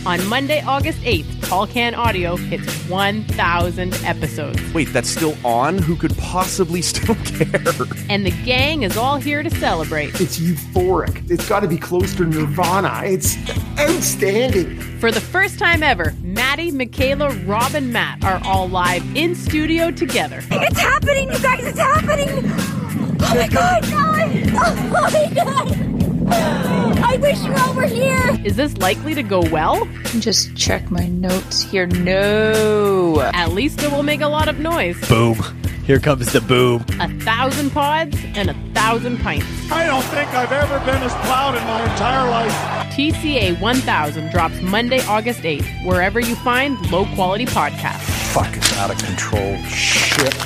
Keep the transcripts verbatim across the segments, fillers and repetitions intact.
On Monday, August eighth, Tall Can Audio hits one thousand episodes. Wait, that's still on? Who could possibly still care? And the gang is all here to celebrate. It's euphoric. It's got to be close to Nirvana. It's outstanding. For the first time ever, Maddie, Michaela, Rob, and Matt are all live in studio together. It's happening, you guys! It's happening! Oh my god! Oh my god! I wish you all were here! Is this likely to go well? Just check my notes here. No! At least it will make a lot of noise. Boom. Here comes the boom. A thousand pods and a thousand pints. I don't think I've ever been as proud in my entire life. T C A one thousand drops Monday, August eighth, wherever you find low-quality podcasts. Fucking out of control shit.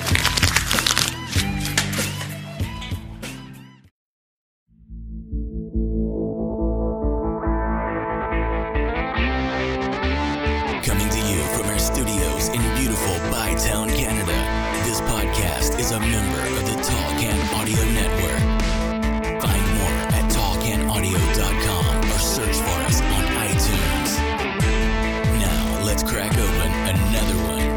Coming to you from our studios in beautiful Bytown, Canada, this podcast is a member of the Tall Can Audio Network. Find more at tall can audio dot com or search for us on iTunes. Now, let's crack open another one.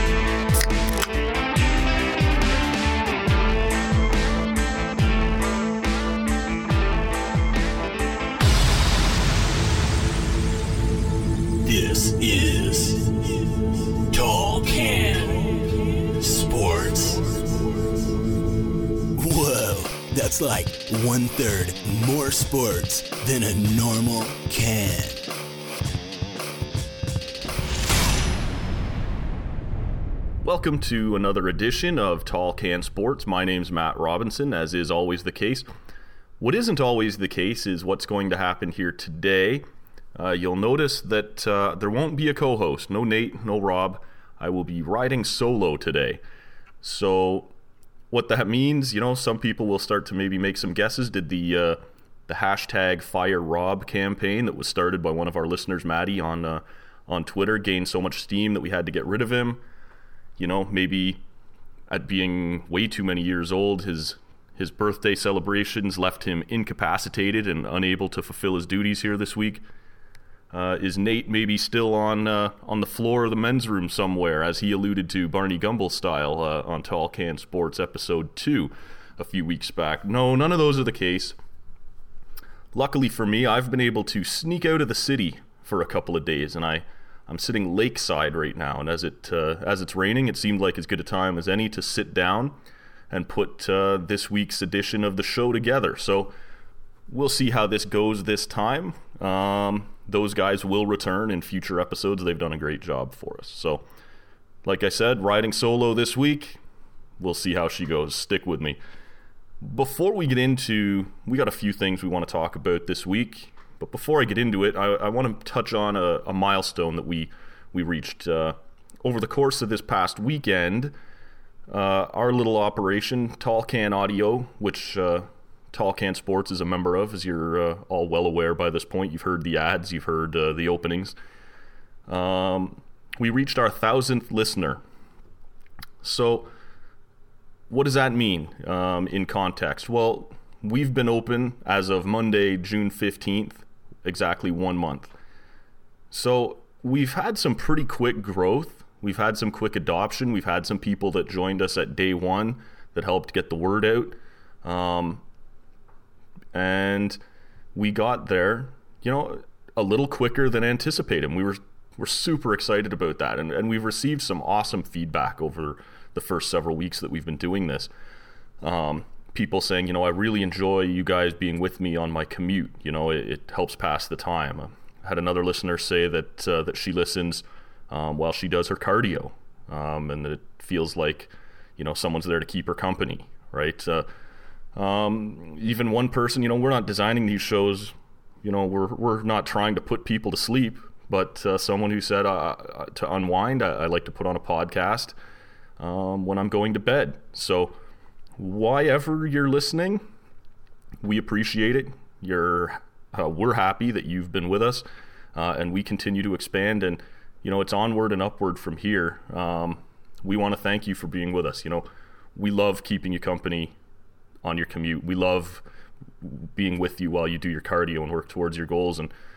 This is Tall Can Sports. Whoa, that's like one third more sports than a normal can. Welcome to another edition of Tall Can Sports. My name's Matt Robinson, as is always the case. What isn't always the case is what's going to happen here today. Uh, you'll notice that uh, there won't be a co-host. No Nate, no Rob. I will be riding solo today. So what that means, you know, some people will start to maybe make some guesses. Did the uh, the hashtag Fire Rob campaign that was started by one of our listeners, Maddie, on uh, on Twitter gain so much steam that we had to get rid of him? You know, maybe at being way too many years old, his his birthday celebrations left him incapacitated and unable to fulfill his duties here this week. Uh, is Nate maybe still on uh, on the floor of the men's room somewhere, as he alluded to Barney Gumble style uh, on Tall Can Sports episode two a few weeks back? No, none of those are the case. Luckily for me, I've been able to sneak out of the city for a couple of days, and I, I'm sitting lakeside right now, and as it uh, as it's raining, it seemed like as good a time as any to sit down and put uh, this week's edition of the show together. So we'll see how this goes this time. Um, those guys will return in future episodes. They've done a great job for us. So, like I said, riding solo this week. We'll see how she goes. Stick with me. Before we get into, we got a few things we want to talk about this week. But before I get into it, I, I want to touch on a, a milestone that we we reached uh, over the course of this past weekend. Uh, our little operation, Tall Can Audio, which uh, Tall Can Sports is a member of, as you're uh, all well aware by this point. You've heard the ads, you've heard uh, the openings. Um, we reached our thousandth listener. So, what does that mean um, in context? Well, we've been open as of Monday, June fifteenth, exactly one month. So, we've had some pretty quick growth. We've had some quick adoption. We've had some people that joined us at day one that helped get the word out. Um, and we got there, you know, a little quicker than anticipated. We were we're super excited about that. And, and we've received some awesome feedback over the first several weeks that we've been doing this. Um, people saying, you know, I really enjoy you guys being with me on my commute. You know, it, it helps pass the time. I had another listener say that uh, that she listens um, while she does her cardio, um, and that it feels like, you know, someone's there to keep her company, right? Uh, um, even one person, you know, we're not designing these shows, you know, we're we're not trying to put people to sleep, but uh, someone who said uh, to unwind, I, I like to put on a podcast um, when I'm going to bed. So why ever you're listening, we appreciate it. You're uh, we're happy that you've been with us, uh, and we continue to expand, and you know, it's onward and upward from here. Um, we want to thank you for being with us. You know, we love keeping you company on your commute. We love being with you while you do your cardio and work towards your goals. And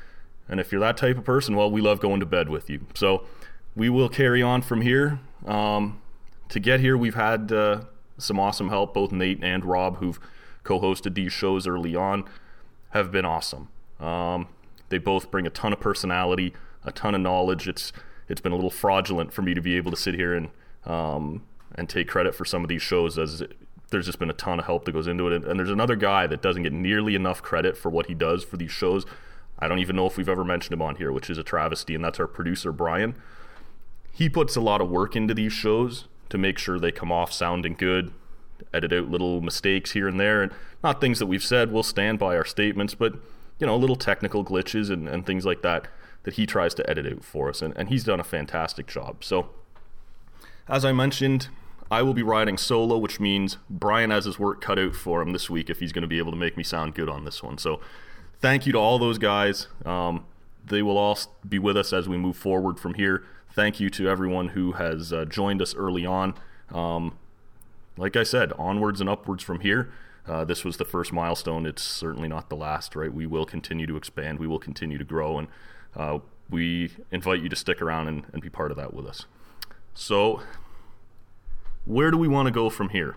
And if you're that type of person, well, we love going to bed with you. So we will carry on from here. Um, to get here, we've had uh, some awesome help. Both Nate and Rob, who've co-hosted these shows early on, have been awesome. Um, they both bring a ton of personality, a ton of knowledge. It's it's been a little fraudulent for me to be able to sit here and um, and take credit for some of these shows, as it, there's just been a ton of help that goes into it. And there's another guy that doesn't get nearly enough credit for what he does for these shows. I don't even know if we've ever mentioned him on here, which is a travesty, and that's our producer, Brian. He puts a lot of work into these shows to make sure they come off sounding good, edit out little mistakes here and there, and not things that we've said. We'll stand by our statements, but, you know, little technical glitches and, and things like that that he tries to edit out for us, and, and he's done a fantastic job. So, as I mentioned, I will be riding solo, which means Brian has his work cut out for him this week if he's going to be able to make me sound good on this one. So thank you to all those guys. Um, they will all be with us as we move forward from here. Thank you to everyone who has uh, joined us early on. Um, like I said, onwards and upwards from here. Uh, this was the first milestone. It's certainly not the last, right? We will continue to expand. We will continue to grow, and uh, we invite you to stick around and, and be part of that with us. So, where do we want to go from here?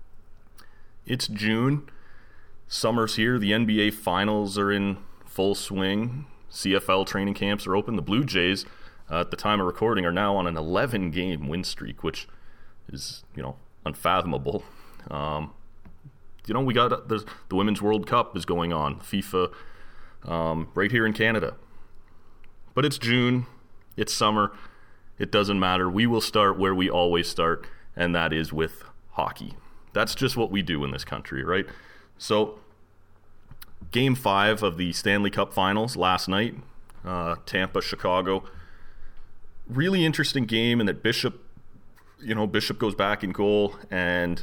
It's June. Summer's here. The N B A Finals are in full swing. C F L training camps are open. The Blue Jays, uh, at the time of recording, are now on an eleven-game win streak, which is, you know, unfathomable. Um, you know, we got there's, the Women's World Cup is going on, FIFA, um, right here in Canada. But it's June. It's summer. It doesn't matter. We will start where we always start, and that is with hockey. That's just what we do in this country, right? So, game five of the Stanley Cup Finals last night, uh, Tampa, Chicago. Really interesting game in that Bishop, you know, Bishop goes back in goal, and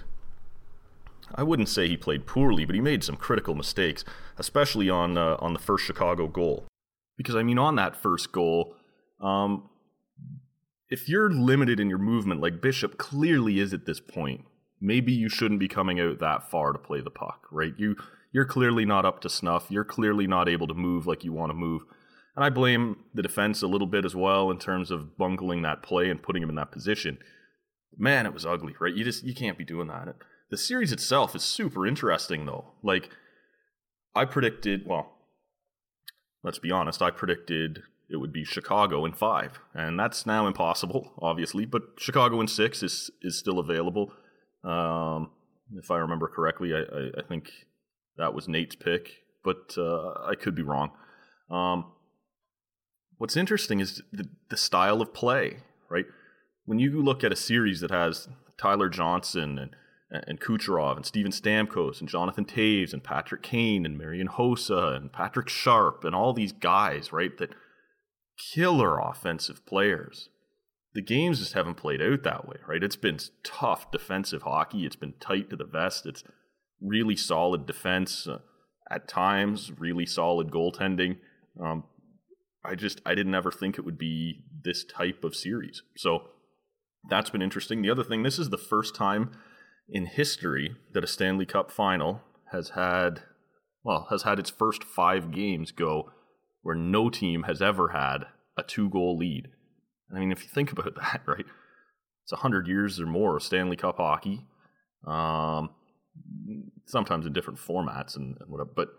I wouldn't say he played poorly, but he made some critical mistakes, especially on uh, on the first Chicago goal. Because, I mean, on that first goal, um, if you're limited in your movement, like Bishop clearly is at this point, maybe you shouldn't be coming out that far to play the puck, right? You, you're clearly not up to snuff. You're clearly not able to move like you want to move. And I blame the defense a little bit as well in terms of bungling that play and putting him in that position. Man, it was ugly, right? You just you can't be doing that. The series itself is super interesting, though. Like, I predicted, well, let's be honest, I predicted it would be Chicago in five, and that's now impossible, obviously, but Chicago in six is is still available. Um, if I remember correctly, I, I, I think that was Nate's pick, but uh, I could be wrong. Um, what's interesting is the, the style of play, right? When you look at a series that has Tyler Johnson and and Kucherov and Steven Stamkos and Jonathan Toews and Patrick Kane and Marian Hossa and Patrick Sharp and all these guys, right, that killer offensive players. The games just haven't played out that way, right? It's been tough defensive hockey. It's been tight to the vest. It's really solid defense. Uh, at times, really solid goaltending. Um, I just, I didn't ever think it would be this type of series. So that's been interesting. The other thing, this is the first time in history that a Stanley Cup final has had, well, has had its first five games go where no team has ever had a two-goal lead. I mean, if you think about that, right, it's one hundred years or more of Stanley Cup hockey, um, sometimes in different formats and, and whatever, but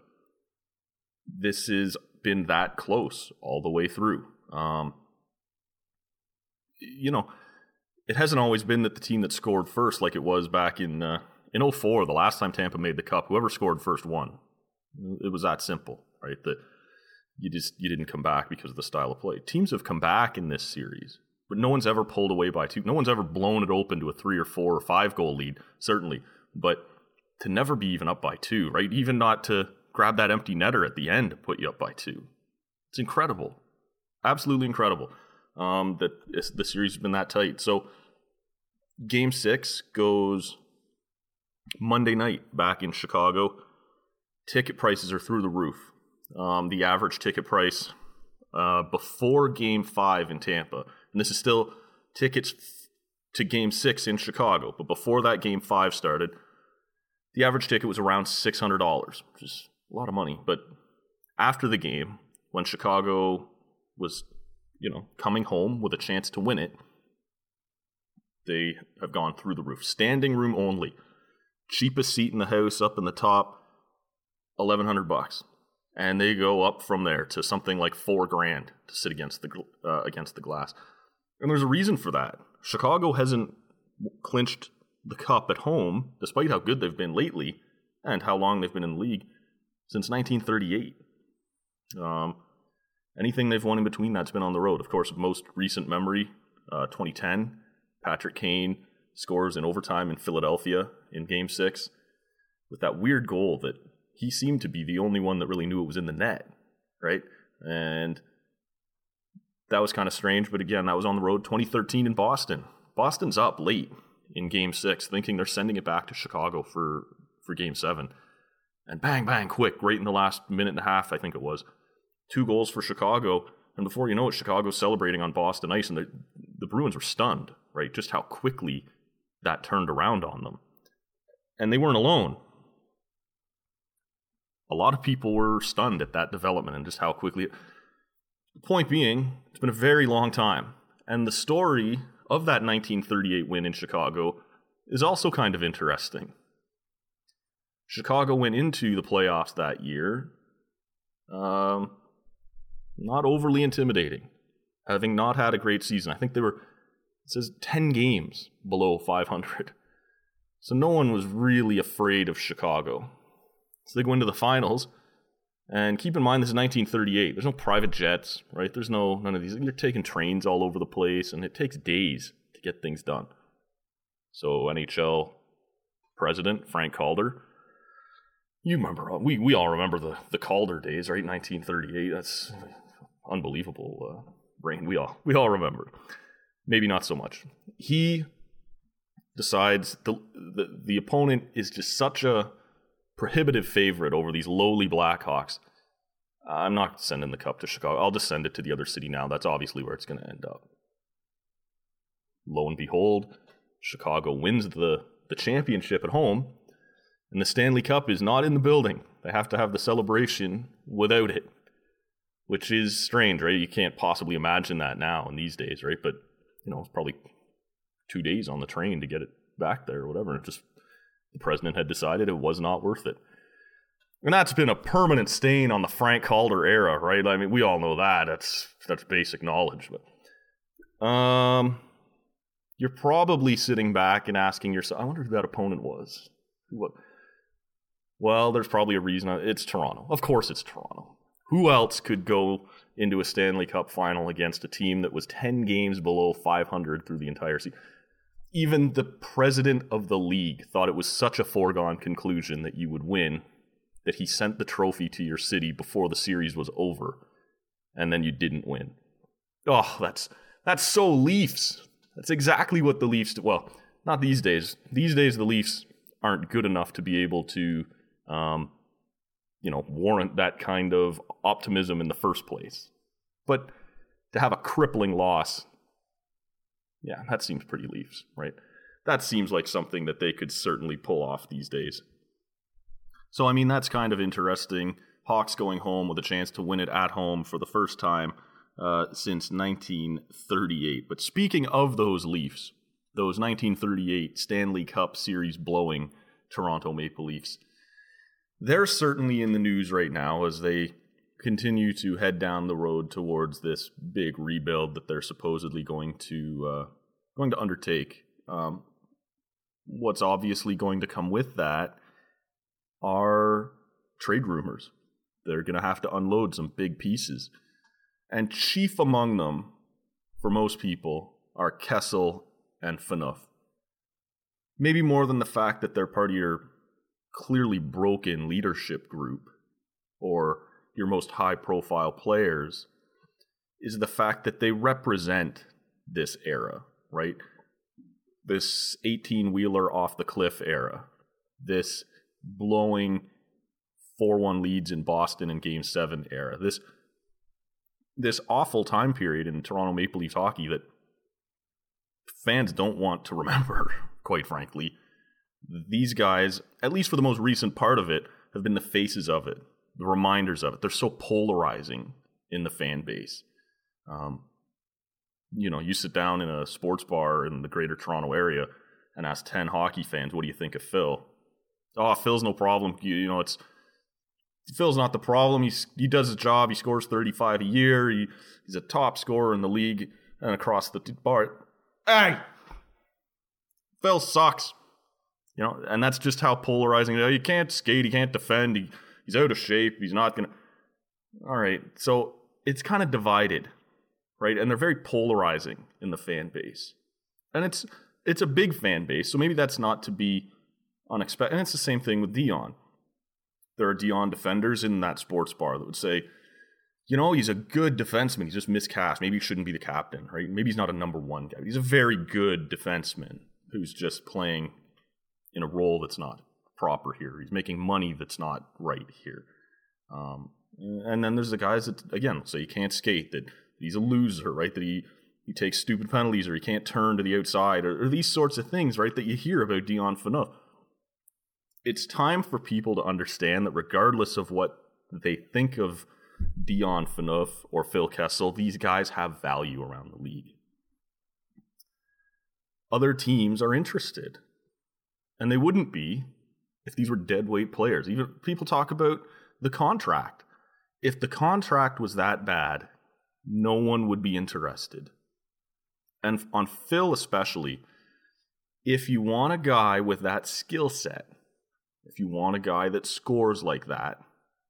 this has been that close all the way through. Um, you know, it hasn't always been that the team that scored first, like it was back in uh, in oh four, the last time Tampa made the Cup, whoever scored first won. It was that simple, right? That you just you didn't come back because of the style of play. Teams have come back in this series, but no one's ever pulled away by two. No one's ever blown it open to a three or four or five goal lead, certainly. But to never be even up by two, right? Even not to grab that empty netter at the end to put you up by two. It's incredible. Absolutely incredible um, that the series has been that tight. So game six goes Monday night back in Chicago. Ticket prices are through the roof. Um, the average ticket price uh, before Game Five in Tampa, and this is still tickets f- to Game Six in Chicago, but before that Game Five started, the average ticket was around six hundred dollars, which is a lot of money. But after the game, when Chicago was, you know, coming home with a chance to win it, they have gone through the roof. Standing room only. Cheapest seat in the house up in the top, eleven hundred bucks. And they go up from there to something like four grand to sit against the uh, against the glass. And there's a reason for that. Chicago hasn't clinched the cup at home, despite how good they've been lately and how long they've been in the league, since nineteen thirty-eight. Um, anything they've won in between that's been on the road. Of course, most recent memory, uh, twenty ten, Patrick Kane scores in overtime in Philadelphia in Game six with that weird goal that he seemed to be the only one that really knew it was in the net, right? And that was kind of strange, but again, that was on the road. Twenty thirteen in Boston. Boston's up late in Game six, thinking they're sending it back to Chicago for, for Game seven. And bang, bang, quick, right in the last minute and a half, I think it was. Two goals for Chicago, and before you know it, Chicago's celebrating on Boston ice, and the, the Bruins were stunned, right? Just how quickly that turned around on them. And they weren't alone. A lot of people were stunned at that development and just how quickly... It... The point being, it's been a very long time. And the story of that nineteen thirty-eight win in Chicago is also kind of interesting. Chicago went into the playoffs that year um, not overly intimidating, having not had a great season. I think they were, it says ten games below five hundred. So no one was really afraid of Chicago. So they go into the finals, and keep in mind this is nineteen thirty-eight. There's no private jets, right? There's no none of these. You're taking trains all over the place, and it takes days to get things done. So N H L president Frank Calder, you remember, we we all remember the, the Calder days, right? nineteen thirty-eight. That's unbelievable uh, reign. We all we all remember. Maybe not so much. He decides the the, the opponent is just such a prohibitive favorite over these lowly Blackhawks. I'm not sending the cup to Chicago. I'll just send it to the other city now. That's obviously where it's going to end up. Lo and behold, Chicago wins the, the championship at home, and the Stanley Cup is not in the building. They have to have the celebration without it, which is strange, right? You can't possibly imagine that now in these days, right? But, you know, it's probably two days on the train to get it back there or whatever. It just... The president had decided it was not worth it. And that's been a permanent stain on the Frank Calder era, right? I mean, we all know that. That's that's basic knowledge. But um, you're probably sitting back and asking yourself, I wonder who that opponent was. What? Well, there's probably a reason. It's Toronto. Of course it's Toronto. Who else could go into a Stanley Cup final against a team that was ten games below five hundred through the entire season? Even the president of the league thought it was such a foregone conclusion that you would win that he sent the trophy to your city before the series was over, and then you didn't win. Oh, that's that's so Leafs. That's exactly what the Leafs do. Well, not these days. These days the Leafs aren't good enough to be able to, um, you know, warrant that kind of optimism in the first place. But to have a crippling loss... Yeah, that seems pretty Leafs, right? That seems like something that they could certainly pull off these days. So, I mean, that's kind of interesting. Hawks going home with a chance to win it at home for the first time uh, since nineteen thirty-eight. But speaking of those Leafs, those nineteen thirty-eight Stanley Cup Series blowing Toronto Maple Leafs, they're certainly in the news right now as they continue to head down the road towards this big rebuild that they're supposedly going to uh, going to undertake. Um, what's obviously going to come with that are trade rumors. They're going to have to unload some big pieces. And chief among them, for most people, are Kessel and Phaneuf. Maybe more than the fact that they're part of your clearly broken leadership group, or your most high-profile players, is the fact that they represent this era, right? This eighteen-wheeler off-the-cliff era. This blowing four one leads in Boston in Game seven era. This, this awful time period in Toronto Maple Leafs hockey that fans don't want to remember, quite frankly. These guys, at least for the most recent part of it, have been the faces of it. The reminders of it. They're so polarizing in the fan base. Um, you know, you sit down in a sports bar in the Greater Toronto area and ask ten hockey fans, what do you think of Phil? Oh, Phil's no problem. You, you know, it's Phil's not the problem. He's, he does his job. He scores thirty-five a year. He, he's a top scorer in the league and across the bar. Hey, Phil sucks. You know, and that's just how polarizing. You can't skate. He can't defend. He, he's out of shape. He's not going to. All right. So it's kind of divided, right? And they're very polarizing in the fan base. And it's it's a big fan base. So maybe that's not to be unexpected. And it's the same thing with Dion. There are Dion defenders in that sports bar that would say, you know, he's a good defenseman. He's just miscast. Maybe he shouldn't be the captain, right? Maybe he's not a number one guy. He's a very good defenseman who's just playing in a role that's not proper here. He's making money that's not right here. Um, and then there's the guys that, again, say he can't skate, that he's a loser, right? That he, he takes stupid penalties or he can't turn to the outside or, or these sorts of things, right, that you hear about Dion Phaneuf. It's time for people to understand that regardless of what they think of Dion Phaneuf or Phil Kessel, these guys have value around the league. Other teams are interested. And they wouldn't be if these were deadweight players. Even people talk about the contract. If the contract was that bad, no one would be interested. And on Phil especially, if you want a guy with that skill set, if you want a guy that scores like that,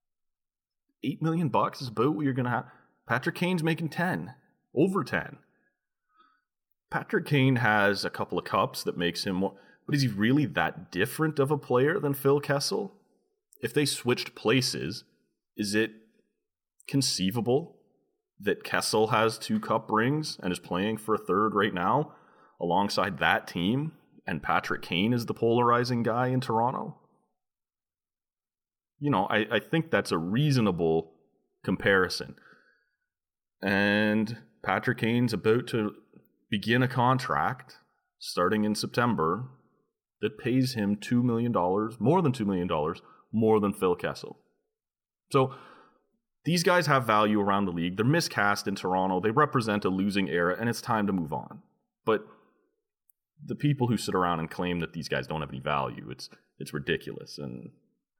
eight million bucks is about what you're going to have. Patrick Kane's making ten, over ten. Patrick Kane has a couple of cups that makes him more. But is he really that different of a player than Phil Kessel? If they switched places, is it conceivable that Kessel has two cup rings and is playing for a third right now alongside that team, and Patrick Kane is the polarizing guy in Toronto? You know, I, I think that's a reasonable comparison. And Patrick Kane's about to begin a contract starting in September that pays him two million dollars, more than two million dollars, more than Phil Kessel. So these guys have value around the league. They're miscast in Toronto. They represent a losing era, and it's time to move on. But the people who sit around and claim that these guys don't have any value, it's it's ridiculous. And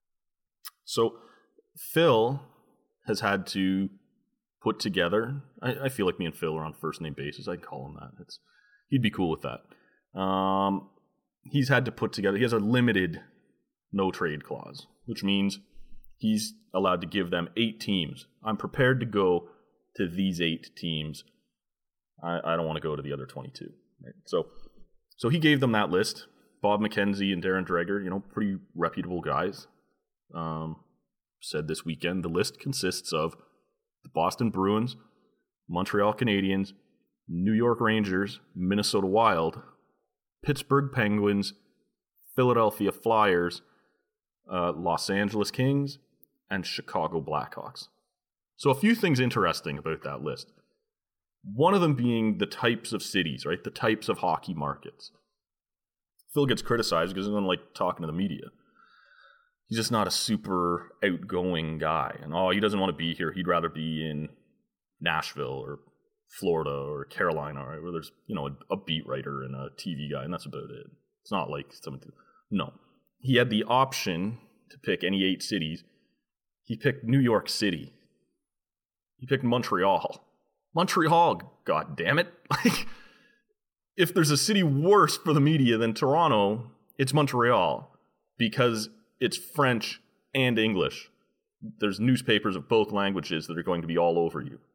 so Phil has had to put together, I, I feel like me and Phil are on first name basis. I can call him that. It's, he'd be cool with that. Um... He's had to put together, he has a limited no trade clause, which means he's allowed to give them eight teams. I'm prepared to go to these eight teams. I, I don't want to go to the other twenty-two. Right? So so he gave them that list. Bob McKenzie and Darren Dreger, you know, pretty reputable guys, um, said this weekend the list consists of the Boston Bruins, Montreal Canadiens, New York Rangers, Minnesota Wild, Pittsburgh Penguins, Philadelphia Flyers, uh, Los Angeles Kings, and Chicago Blackhawks. So a few things interesting about that list. One of them being the types of cities, right? The types of hockey markets. Phil gets criticized because he doesn't like talking to the media. He's just not a super outgoing guy. And, oh, he doesn't want to be here. He'd rather be in Nashville or Florida or Carolina, right, where there's, you know, a, a beat writer and a T V guy, and that's about it. It's not like something. No, he had the option to pick any eight cities. He picked New York City. He picked Montreal. Montreal, god damn it! Like, if there's a city worse for the media than Toronto, it's Montreal because it's French and English. There's newspapers of both languages that are going to be all over you.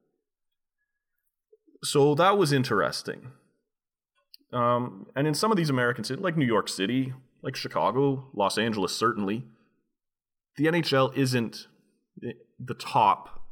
So that was interesting. Um, and in some of these American cities, like New York City, like Chicago, Los Angeles, certainly, the N H L isn't the top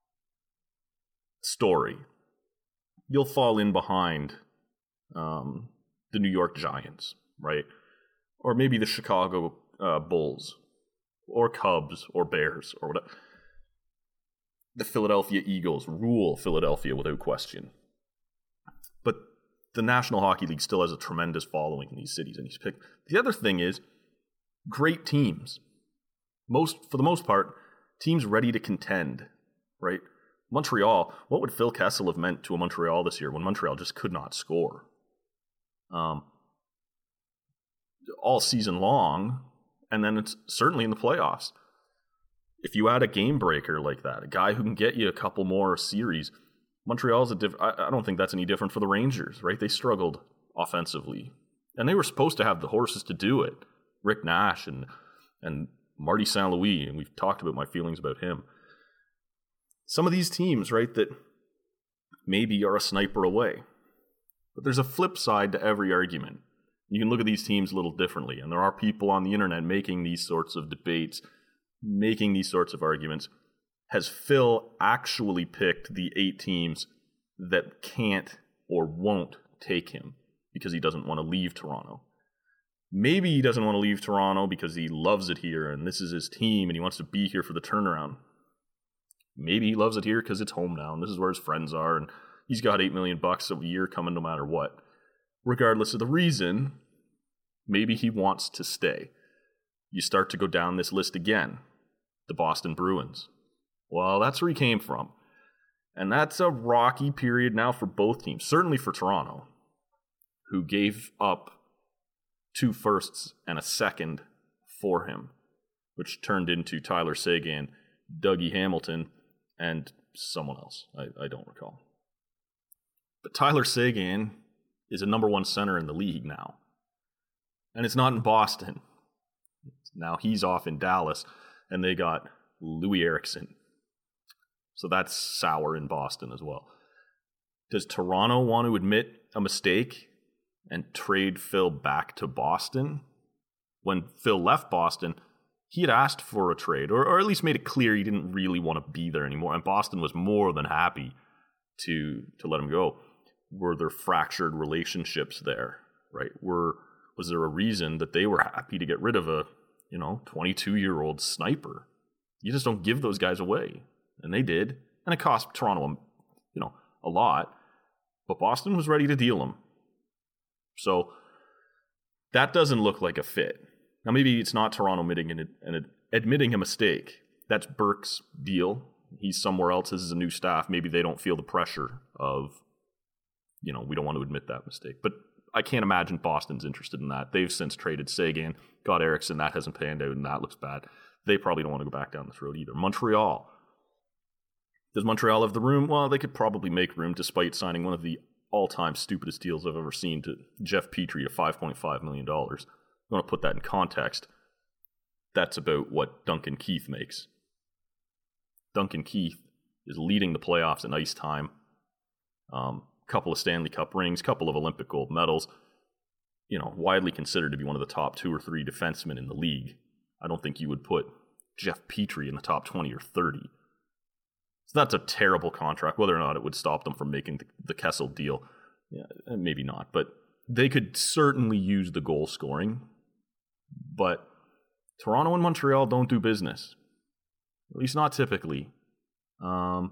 story. You'll fall in behind um, the New York Giants, right? Or maybe the Chicago uh, Bulls, or Cubs, or Bears, or whatever. The Philadelphia Eagles rule Philadelphia without question. But the National Hockey League still has a tremendous following in these cities, and he's picked. The other thing is great teams. Most, for the most part, teams ready to contend, right? Montreal, what would Phil Kessel have meant to a Montreal this year when Montreal just could not score? Um, all season long, and then it's certainly in the playoffs. If you add a game breaker like that, a guy who can get you a couple more series, Montreal's a diff- I, I don't think that's any different for the Rangers, right? They struggled offensively, and they were supposed to have the horses to do it. Rick Nash and and Marty Saint Louis, and we've talked about my feelings about him. Some of these teams, right, that maybe are a sniper away. But there's a flip side to every argument. You can look at these teams a little differently, and there are people on the internet making these sorts of debates, making these sorts of arguments. Has Phil actually picked the eight teams that can't or won't take him because he doesn't want to leave Toronto? Maybe he doesn't want to leave Toronto because he loves it here and this is his team and he wants to be here for the turnaround. Maybe he loves it here because it's home now and this is where his friends are and he's got eight million bucks a year coming no matter what. Regardless of the reason, maybe he wants to stay. You start to go down this list again. The Boston Bruins. Well, that's where he came from. And that's a rocky period now for both teams, certainly for Toronto, who gave up two firsts and a second for him, which turned into Tyler Seguin, Dougie Hamilton, and someone else. I, I don't recall. But Tyler Seguin is a number one center in the league now. And it's not in Boston. Now he's off in Dallas, and they got Louis Eriksson. So that's sour in Boston as well. Does Toronto want to admit a mistake and trade Phil back to Boston? When Phil left Boston, he had asked for a trade, or, or at least made it clear he didn't really want to be there anymore, and Boston was more than happy to to let him go. Were there fractured relationships there, right? Were was there a reason that they were happy to get rid of a, you know, twenty-two-year-old sniper? You just don't give those guys away. And they did. And it cost Toronto, you know, a lot. But Boston was ready to deal him. So that doesn't look like a fit. Now, maybe it's not Toronto admitting, an, an, admitting a mistake. That's Burke's deal. He's somewhere else. This is a new staff. Maybe they don't feel the pressure of, you know, we don't want to admit that mistake. But I can't imagine Boston's interested in that. They've since traded Seguin, got Eriksson. That hasn't panned out, and that looks bad. They probably don't want to go back down this road either. Montreal. Does Montreal have the room? Well, they could probably make room despite signing one of the all-time stupidest deals I've ever seen to Jeff Petrie at five point five million dollars. I want to put that in context. That's about what Duncan Keith makes. Duncan Keith is leading the playoffs in ice time. Um, couple of Stanley Cup rings, couple of Olympic gold medals. You know, widely considered to be one of the top two or three defensemen in the league. I don't think you would put Jeff Petrie in the top twenty or thirty. So that's a terrible contract. Whether or not it would stop them from making the, the Kessel deal, yeah, maybe not. But they could certainly use the goal scoring. But Toronto and Montreal don't do business. At least not typically. Um,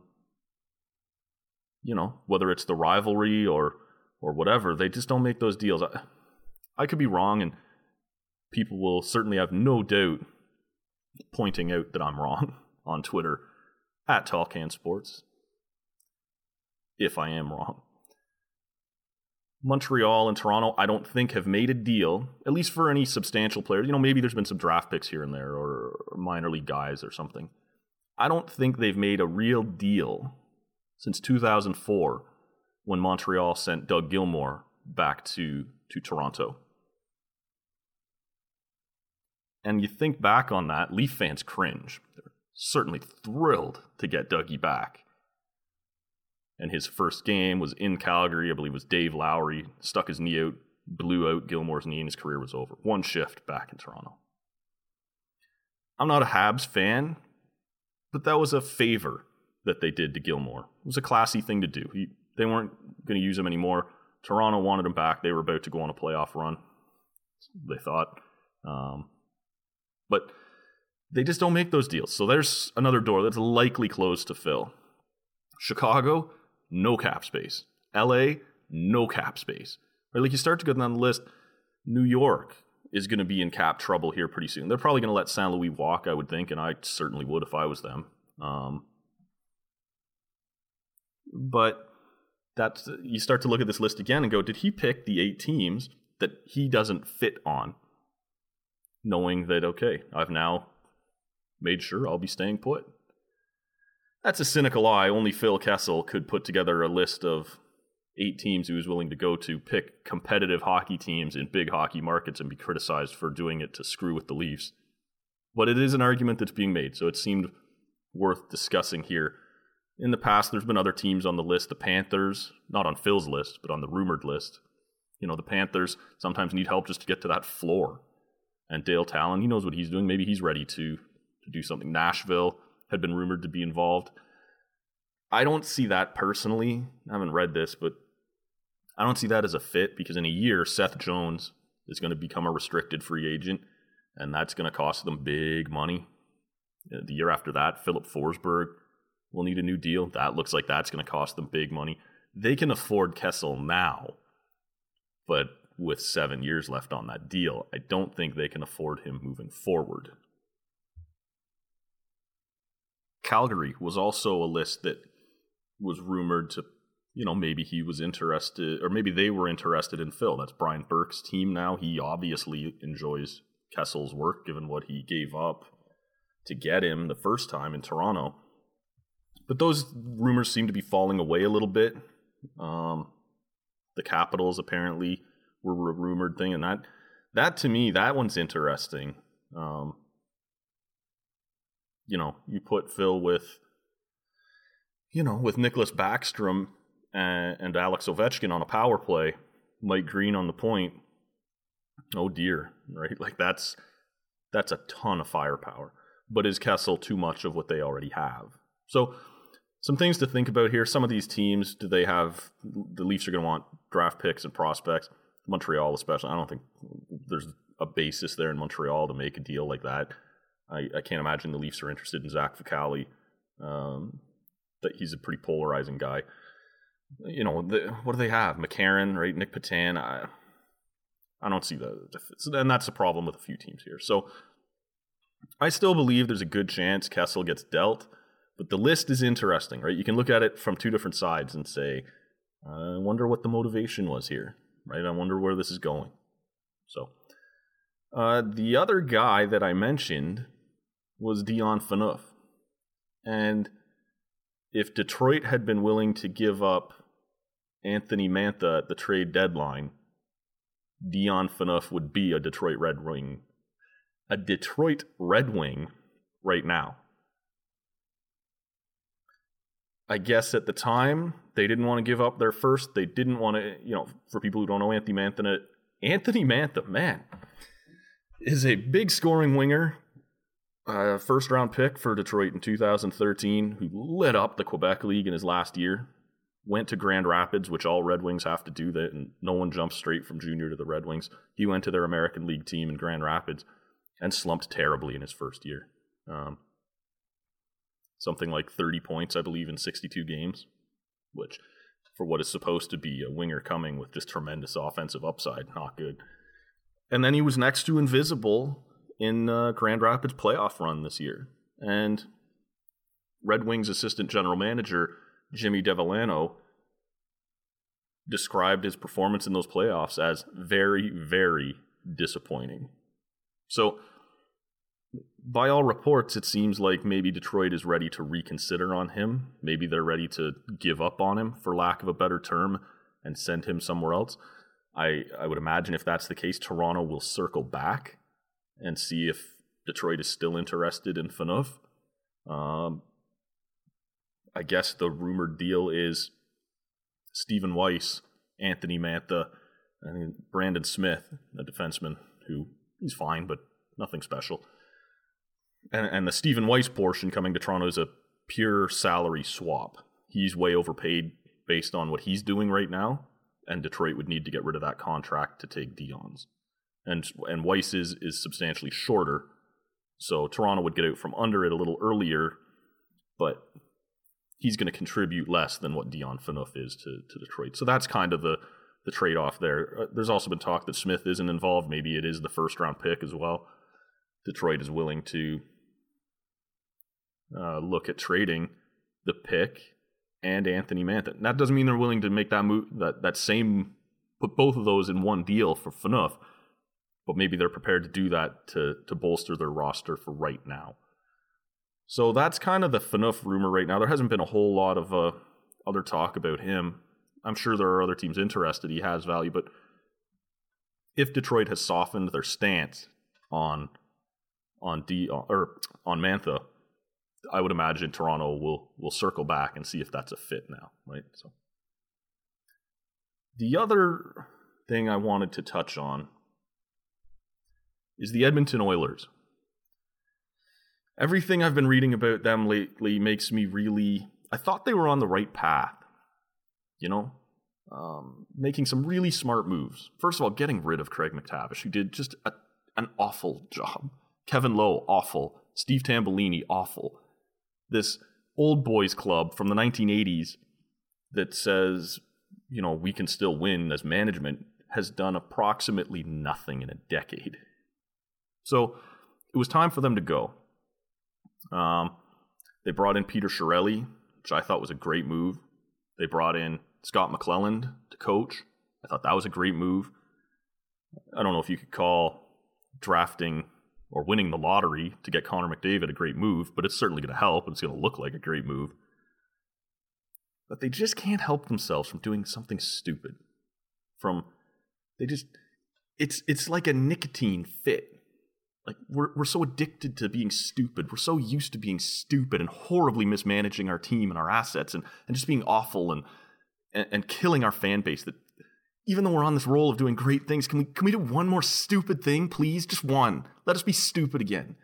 you know, whether it's the rivalry or or whatever, they just don't make those deals. I, I could be wrong, and people will certainly have no doubt pointing out that I'm wrong on Twitter. At Tall Can Sports, if I am wrong. Montreal and Toronto, I don't think have made a deal, at least for any substantial players. You know, maybe there's been some draft picks here and there, or minor league guys or something. I don't think they've made a real deal since two thousand four, when Montreal sent Doug Gilmour back to, to Toronto. And you think back on that, Leaf fans cringe. They're certainly thrilled to get Dougie back. And his first game was in Calgary. I believe it was Dave Lowry. Stuck his knee out, blew out Gilmour's knee, and his career was over. One shift back in Toronto. I'm not a Habs fan, but that was a favor that they did to Gilmour. It was a classy thing to do. He, they weren't going to use him anymore. Toronto wanted him back. They were about to go on a playoff run, they thought. Um, but they just don't make those deals. So there's another door that's likely closed to fill. Chicago, no cap space. L A, no cap space. Right, like you start to go down the list, New York is going to be in cap trouble here pretty soon. They're probably going to let Saint Louis walk, I would think, and I certainly would if I was them. Um, But that's you start to look at this list again and go, did he pick the eight teams that he doesn't fit on, knowing that, okay, I've now made sure I'll be staying put? That's a cynical eye. Only Phil Kessel could put together a list of eight teams he was willing to go to, pick competitive hockey teams in big hockey markets, and be criticized for doing it to screw with the Leafs. But it is an argument that's being made, so it seemed worth discussing here. In the past, there's been other teams on the list. The Panthers, not on Phil's list, but on the rumored list. You know, the Panthers sometimes need help just to get to that floor. And Dale Talon, he knows what he's doing. Maybe he's ready to, to do something. Nashville had been rumored to be involved. I don't see that personally. I haven't read this, but I don't see that as a fit, because in a year, Seth Jones is going to become a restricted free agent, and that's going to cost them big money. The year after that, Philip Forsberg will need a new deal. That looks like that's going to cost them big money. They can afford Kessel now, but with seven years left on that deal, I don't think they can afford him moving forward. Calgary was also a list that was rumored to, you know, maybe he was interested, or maybe they were interested in Phil. That's Brian Burke's team now. He obviously enjoys Kessel's work, given what he gave up to get him the first time in Toronto. But those rumors seem to be falling away a little bit. Um, the Capitals apparently were a rumored thing, and that, that to me, that one's interesting. Um, you know, you put Phil with, you know, with Nicholas Backstrom and, and Alex Ovechkin on a power play, Mike Green on the point. Oh dear, right? Like that's that's a ton of firepower. But is Kessel too much of what they already have? So some things to think about here. Some of these teams, do they have, the Leafs are going to want draft picks and prospects. Montreal especially. I don't think there's a basis there in Montreal to make a deal like that. I, I can't imagine the Leafs are interested in Zach Ficali. Um, that he's a pretty polarizing guy. You know, the, what do they have? McCarron, right? Nick Patan. I, I don't see the, the, and that's the problem with a few teams here. So I still believe there's a good chance Kessel gets dealt, but the list is interesting, right? You can look at it from two different sides and say, I wonder what the motivation was here, right? I wonder where this is going. So uh, the other guy that I mentioned was Dion Phaneuf. And if Detroit had been willing to give up Anthony Mantha at the trade deadline, Dion Phaneuf would be a Detroit Red Wing, a Detroit Red Wing right now. I guess at the time, they didn't want to give up their first. They didn't want to, you know, for people who don't know Anthony Mantha, Anthony Mantha, man, is a big scoring winger. Uh, first round pick for Detroit in two thousand thirteen, who lit up the Quebec League in his last year. Went to Grand Rapids, which all Red Wings have to do that, and no one jumps straight from junior to the Red Wings. He went to their American League team in Grand Rapids and slumped terribly in his first year. Um, something like thirty points, I believe, in sixty-two games, which for what is supposed to be a winger coming with just tremendous offensive upside, not good. And then he was next to invisible in uh, Grand Rapids playoff run this year. And Red Wings assistant general manager Jimmy Devellano described his performance in those playoffs as very, very disappointing. So, by all reports, it seems like maybe Detroit is ready to reconsider on him. Maybe they're ready to give up on him, for lack of a better term, and send him somewhere else. I, I would imagine if that's the case, Toronto will circle back and see if Detroit is still interested in Phaneuf. Um, I guess the rumored deal is Stephen Weiss, Anthony Mantha, and Brandon Smith, a defenseman who he's fine, but nothing special. And, and the Stephen Weiss portion coming to Toronto is a pure salary swap. He's way overpaid based on what he's doing right now, and Detroit would need to get rid of that contract to take Dion's. And and Weiss is, is substantially shorter, so Toronto would get out from under it a little earlier, but he's going to contribute less than what Dion Phaneuf is to, to Detroit. So that's kind of the, the trade-off there. Uh, there's also been talk that Smith isn't involved. Maybe it is the first-round pick as well. Detroit is willing to uh, look at trading the pick and Anthony Mantha. And that doesn't mean they're willing to make that move, that, that same, put both of those in one deal for Phaneuf, but maybe they're prepared to do that to, to bolster their roster for right now. So that's kind of the Phaneuf rumor right now. There hasn't been a whole lot of uh, other talk about him. I'm sure there are other teams interested. He has value, but if Detroit has softened their stance on on D or on Mantha, I would imagine Toronto will will circle back and see if that's a fit now, right? So the other thing I wanted to touch on is the Edmonton Oilers. Everything I've been reading about them lately makes me really... I thought they were on the right path, you know? Um, making some really smart moves. First of all, getting rid of Craig McTavish, who did just a, an awful job. Kevin Lowe, awful. Steve Tambellini, awful. This old boys club from the nineteen eighties that says, you know, we can still win as management has done approximately nothing in a decade. So it was time for them to go. Um, they brought in Peter Chiarelli, which I thought was a great move. They brought in Scott McClelland to coach. I thought that was a great move. I don't know if you could call drafting or winning the lottery to get Connor McDavid a great move, but it's certainly going to help, and it's going to look like a great move. But they just can't help themselves from doing something stupid. From, they just, it's it's like a nicotine fit. Like, we're we're so addicted to being stupid. We're so used to being stupid and horribly mismanaging our team and our assets and, and just being awful and, and and killing our fan base that even though we're on this roll of doing great things, can we can we do one more stupid thing, please? Just one. Let us be stupid again.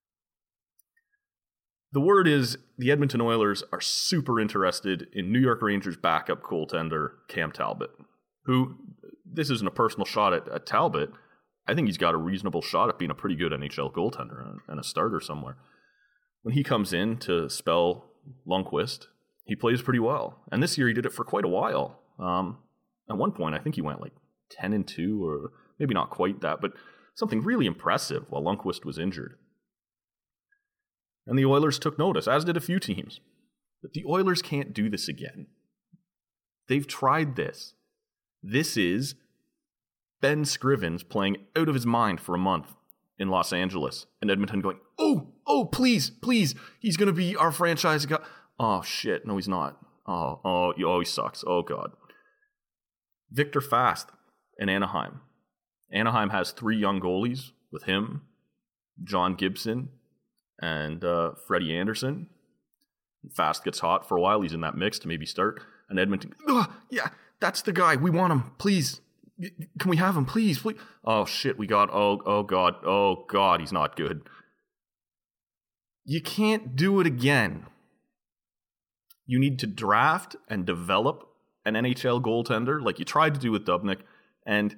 The word is the Edmonton Oilers are super interested in New York Rangers backup goaltender Cam Talbot, who, this isn't a personal shot at, at Talbot. I think he's got a reasonable shot at being a pretty good N H L goaltender and a starter somewhere. When he comes in to spell Lundqvist, he plays pretty well. And this year he did it for quite a while. Um, at one point, I think he went like ten and two, or maybe not quite that, but something really impressive while Lundqvist was injured. And the Oilers took notice, as did a few teams. But the Oilers can't do this again. They've tried this. This is Ben Scrivens playing out of his mind for a month in Los Angeles, and Edmonton going, oh, oh, please, please, he's going to be our franchise guy. Oh, shit, no, he's not. Oh, oh, oh, he sucks. Oh, God. Victor Fast in Anaheim. Anaheim has three young goalies with him, John Gibson, and uh, Freddie Anderson. Fast gets hot for a while. He's in that mix to maybe start. And Edmonton, yeah, that's the guy. We want him. Please. Can we have him? Please, please. Oh, shit. We got, oh, oh, God. Oh, God. He's not good. You can't do it again. You need to draft and develop an N H L goaltender like you tried to do with Dubnyk. And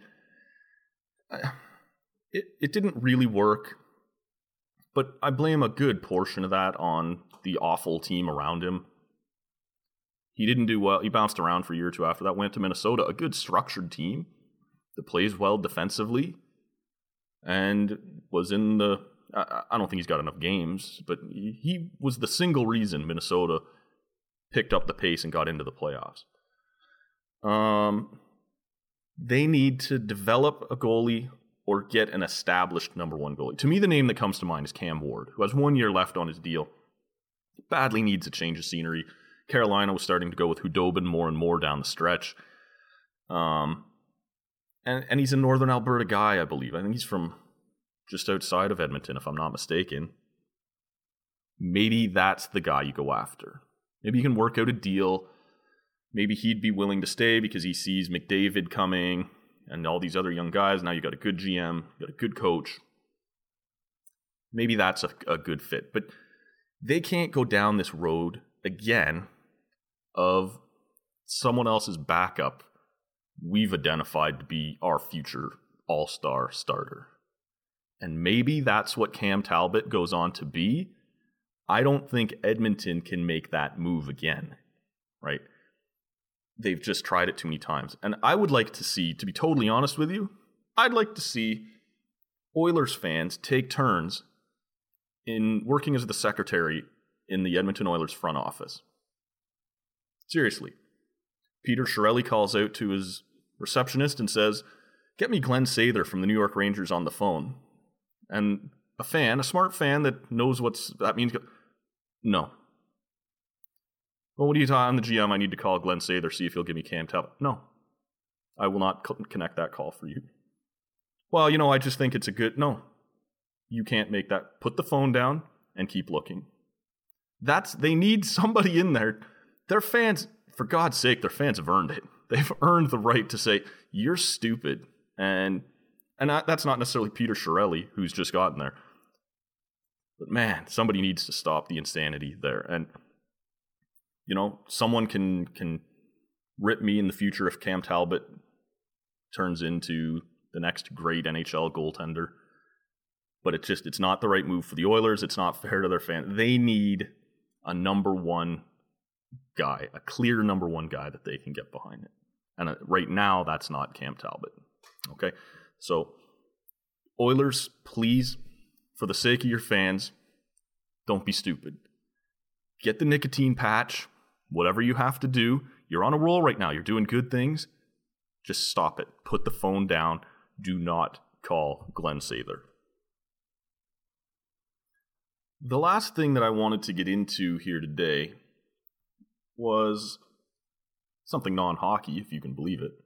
it, it didn't really work. But I blame a good portion of that on the awful team around him. He didn't do well. He bounced around for a year or two after that, went to Minnesota, a good structured team that plays well defensively and was in the... I, I don't think he's got enough games, but he, he was the single reason Minnesota picked up the pace and got into the playoffs. Um, they need to develop a goalie or get an established number one goalie. To me, the name that comes to mind is Cam Ward, who has one year left on his deal. Badly needs a change of scenery. Carolina was starting to go with Hudobin more and more down the stretch. Um, and, and he's a Northern Alberta guy, I believe. I think he's from just outside of Edmonton, if I'm not mistaken. Maybe that's the guy you go after. Maybe you can work out a deal. Maybe he'd be willing to stay because he sees McDavid coming and all these other young guys. Now you got a good G M, you got a good coach. Maybe that's a, a good fit. But they can't go down this road again of someone else's backup we've identified to be our future all-star starter. And maybe that's what Cam Talbot goes on to be. I don't think Edmonton can make that move again, right? They've just tried it too many times. And I would like to see, to be totally honest with you, I'd like to see Oilers fans take turns in working as the secretary in the Edmonton Oilers front office. Seriously. Peter Chiarelli calls out to his receptionist and says, "Get me Glenn Sather from the New York Rangers on the phone." And a fan, a smart fan that knows what's that means, go, no. Well, what are you talking? I'm the G M. I need to call Glenn Sather, see if he'll give me Cam Talbot. No. I will not co- connect that call for you. Well, you know, I just think it's a good... No. You can't make that. Put the phone down and keep looking. That's... They need somebody in there. Their fans, for God's sake, their fans have earned it. They've earned the right to say, you're stupid. And and that's not necessarily Peter Chiarelli, who's just gotten there. But man, somebody needs to stop the insanity there. And, you know, someone can can rip me in the future if Cam Talbot turns into the next great N H L goaltender. But it's just, it's not the right move for the Oilers. It's not fair to their fans. They need a number one guy, a clear number one guy that they can get behind it. And uh, right now, that's not Cam Talbot. Okay? So, Oilers, please, for the sake of your fans, don't be stupid. Get the nicotine patch, whatever you have to do. You're on a roll right now. You're doing good things. Just stop it. Put the phone down. Do not call Glenn Sather. The last thing that I wanted to get into here today was something non-hockey, if you can believe it.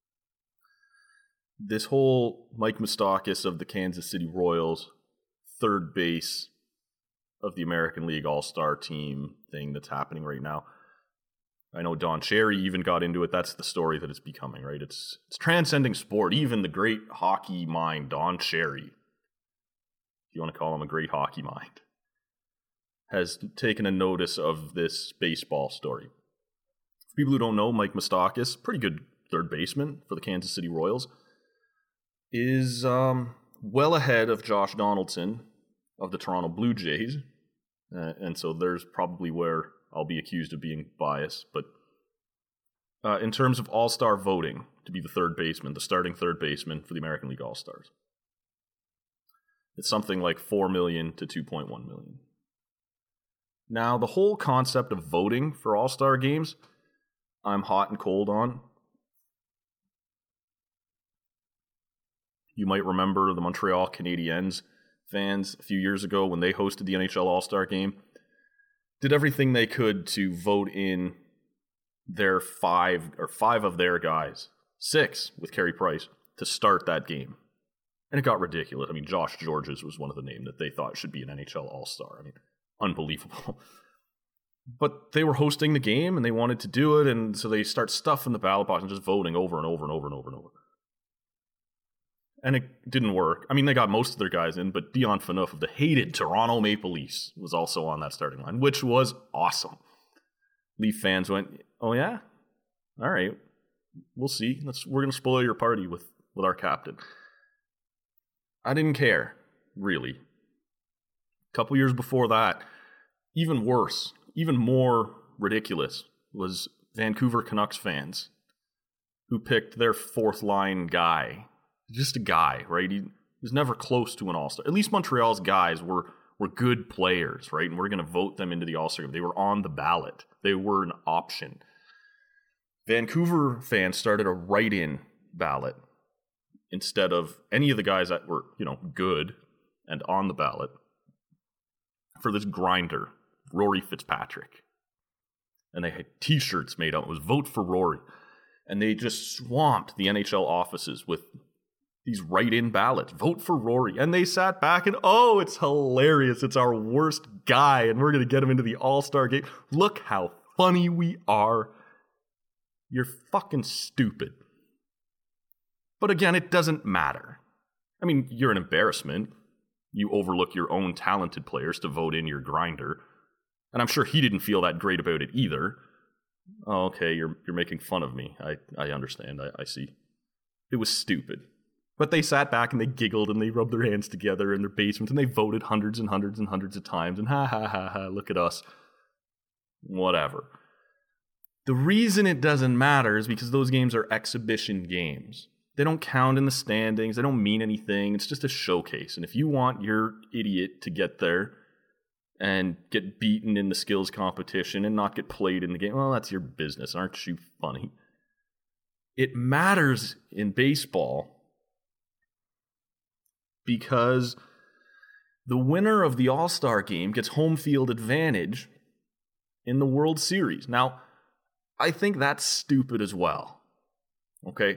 This whole Mike Moustakas of the Kansas City Royals, third base of the American League All-Star team thing that's happening right now. I know Don Cherry even got into it. That's the story that it's becoming, right? It's it's transcending sport. Even the great hockey mind, Don Cherry, if you want to call him a great hockey mind, has taken a notice of this baseball story. For people who don't know, Mike Moustakas, pretty good third baseman for the Kansas City Royals, is um, well ahead of Josh Donaldson of the Toronto Blue Jays. Uh, and so there's probably where I'll be accused of being biased. But uh, in terms of all-star voting to be the third baseman, the starting third baseman for the American League All-Stars, it's something like four million to two point one million. Now, the whole concept of voting for all-star games, I'm hot and cold on. You might remember the Montreal Canadiens fans a few years ago when they hosted the N H L All-Star Game, did everything they could to vote in their five, or five of their guys, six with Carey Price, to start that game. And it got ridiculous. I mean, Josh Georges was one of the names that they thought should be an N H L All-Star. I mean, unbelievable. But they were hosting the game and they wanted to do it, and so they start stuffing the ballot box and just voting over and over and over and over and over. And it didn't work. I mean, they got most of their guys in, but Dion Phaneuf of the hated Toronto Maple Leafs was also on that starting line, which was awesome. Leaf fans went, "Oh yeah? All right. We'll see. Let's we're going to spoil your party with, with our captain." I didn't care, really. A couple years before that, even worse, even more ridiculous, was Vancouver Canucks fans who picked their fourth line guy. Just a guy, right? He was never close to an all-star. At least Montreal's guys were were good players, right? And we're going to vote them into the all-star game. They were on the ballot. They were an option. Vancouver fans started a write-in ballot instead of any of the guys that were, you know, good and on the ballot for this grinder, Rory Fitzpatrick. And they had t-shirts made up. It was Vote for Rory. And they just swamped the N H L offices with these write-in ballots. Vote for Rory. And they sat back and, oh, it's hilarious. It's our worst guy, and we're going to get him into the All-Star game. Look how funny we are. You're fucking stupid. But again, it doesn't matter. I mean, you're an embarrassment. You overlook your own talented players to vote in your grinder. And I'm sure he didn't feel that great about it either. Oh, okay, you're you're making fun of me. I, I understand. I, I see. It was stupid. But they sat back and they giggled and they rubbed their hands together in their basement and they voted hundreds and hundreds and hundreds of times and ha ha ha ha, look at us. Whatever. The reason it doesn't matter is because those games are exhibition games. They don't count in the standings. They don't mean anything. It's just a showcase. And if you want your idiot to get there and get beaten in the skills competition and not get played in the game. Well, that's your business. Aren't you funny? It matters in baseball because the winner of the All-Star game gets home field advantage in the World Series. Now, I think that's stupid as well. Okay?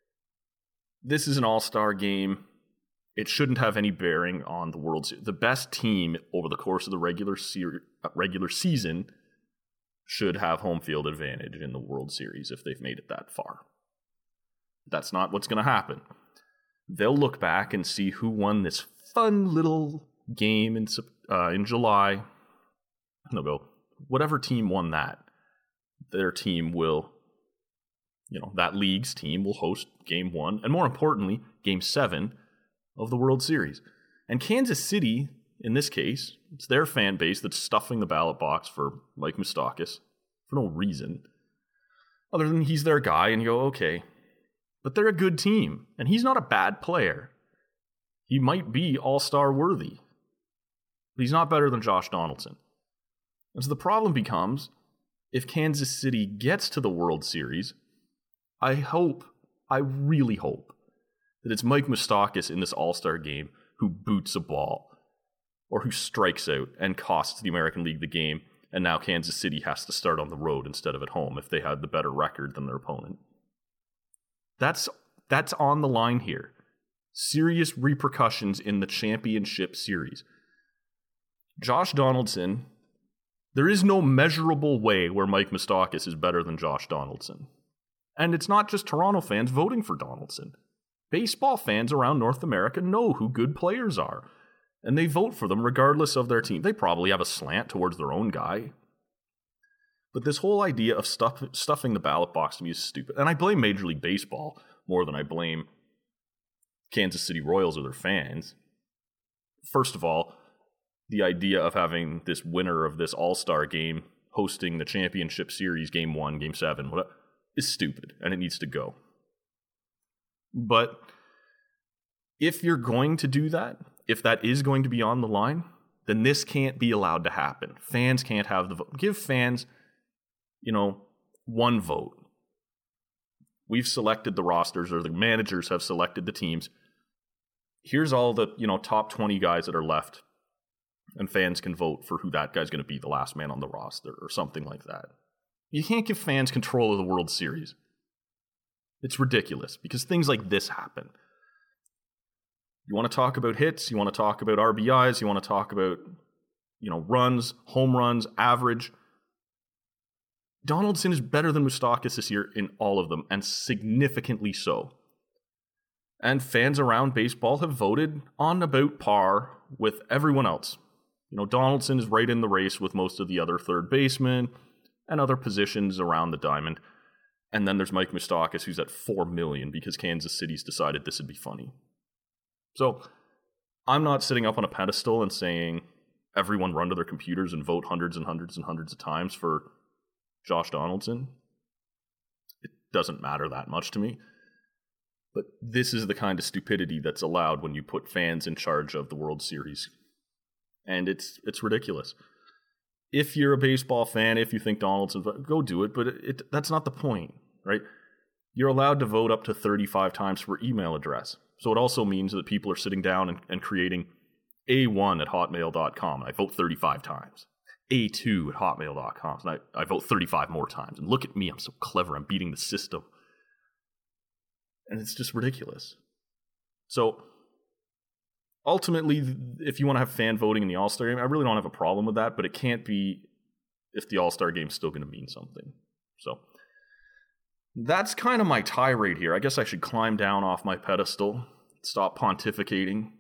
This is an All-Star game. It shouldn't have any bearing on the World Series. The best team over the course of the regular ser- regular season should have home field advantage in the World Series if they've made it that far. That's not what's going to happen. They'll look back and see who won this fun little game in uh, in July. And they'll go, whatever team won that, their team will, you know, that league's team will host game one, and more importantly, game seven of the World Series. And Kansas City, in this case, it's their fan base that's stuffing the ballot box for Mike Moustakas for no reason, other than he's their guy, and you go, okay. But they're a good team, and he's not a bad player. He might be all-star worthy, but he's not better than Josh Donaldson. And so the problem becomes, if Kansas City gets to the World Series, I hope, I really hope, that it's Mike Moustakas in this All-Star game who boots a ball or who strikes out and costs the American League the game, and now Kansas City has to start on the road instead of at home if they had the better record than their opponent. That's that's on the line here. Serious repercussions in the championship series. Josh Donaldson, there is no measurable way where Mike Moustakas is better than Josh Donaldson. And it's not just Toronto fans voting for Donaldson. Baseball fans around North America know who good players are, and they vote for them regardless of their team. They probably have a slant towards their own guy. But this whole idea of stuff, stuffing the ballot box to me is stupid. And I blame Major League Baseball more than I blame Kansas City Royals or their fans. First of all, the idea of having this winner of this All-Star game hosting the championship series, game one, game seven, whatever, is stupid, and it needs to go. But if you're going to do that, if that is going to be on the line, then this can't be allowed to happen. Fans can't have the vote. Give fans, you know, one vote. We've selected the rosters, or the managers have selected the teams. Here's all the, you know, top twenty guys that are left, and fans can vote for who that guy's going to be the last man on the roster or something like that. You can't give fans control of the World Series. It's ridiculous because things like this happen. You want to talk about hits, you want to talk about R B Is, you want to talk about, you know, runs, home runs, average. Donaldson is better than Moustakas this year in all of them, and significantly so. And fans around baseball have voted on about par with everyone else. You know, Donaldson is right in the race with most of the other third basemen and other positions around the diamond. And then there's Mike Moustakas, who's at four million because Kansas City's decided this would be funny. So I'm not sitting up on a pedestal and saying everyone run to their computers and vote hundreds and hundreds and hundreds of times for Josh Donaldson. It doesn't matter that much to me. But this is the kind of stupidity that's allowed when you put fans in charge of the World Series. And it's it's ridiculous. If you're a baseball fan, if you think Donaldson, go do it, but it, it, that's not the point, right? You're allowed to vote up to thirty-five times per email address. So it also means that people are sitting down and, and creating A one at hotmail dot com, and I vote thirty-five times. A two at hotmail dot com, and I, I vote thirty-five more times. And look at me, I'm so clever, I'm beating the system. And it's just ridiculous. So ultimately, if you want to have fan voting in the All-Star game, I really don't have a problem with that, but it can't be if the All-Star game is still going to mean something. So that's kind of my tirade here. I guess I should climb down off my pedestal, stop pontificating.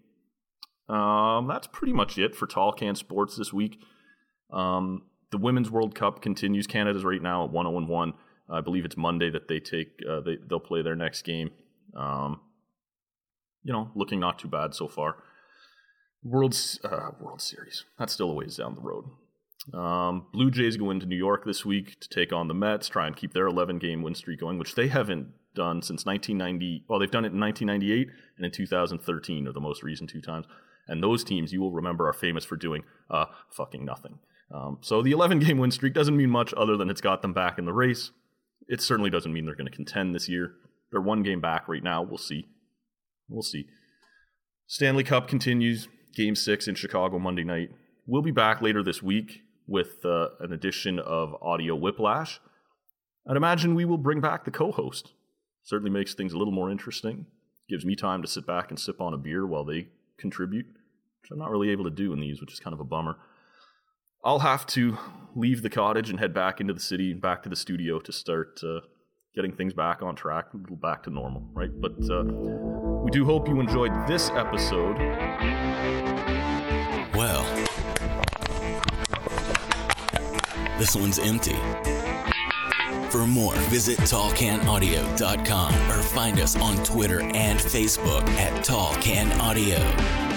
Um, that's pretty much it for Tall Can Sports this week. Um, the Women's World Cup continues. Canada's right now at one oh one. I believe it's Monday that they take uh, they they'll play their next game. Um, you know, looking not too bad so far. World uh, World Series, that's still a ways down the road. Um, Blue Jays go into New York this week to take on the Mets, try and keep their eleven game win streak going, which they haven't done since nineteen ninety. Well, they've done it in nineteen ninety-eight and in two thousand thirteen are the most recent two times. And those teams, you will remember, are famous for doing uh, fucking nothing. Um, so the eleven-game win streak doesn't mean much other than it's got them back in the race. It certainly doesn't mean they're going to contend this year. They're one game back right now. We'll see. We'll see. Stanley Cup continues. Game six in Chicago Monday night. We'll be back later this week with uh, an edition of Audio Whiplash. I'd imagine we will bring back the co-host. Certainly makes things a little more interesting. Gives me time to sit back and sip on a beer while they contribute, which I'm not really able to do in these, which is kind of a bummer. I'll have to leave the cottage and head back into the city and back to the studio to start uh, getting things back on track, a little back to normal, right? But uh, we do hope you enjoyed this episode. Well, this one's empty. For more, visit tall can audio dot com or find us on Twitter and Facebook at Tall Can Audio.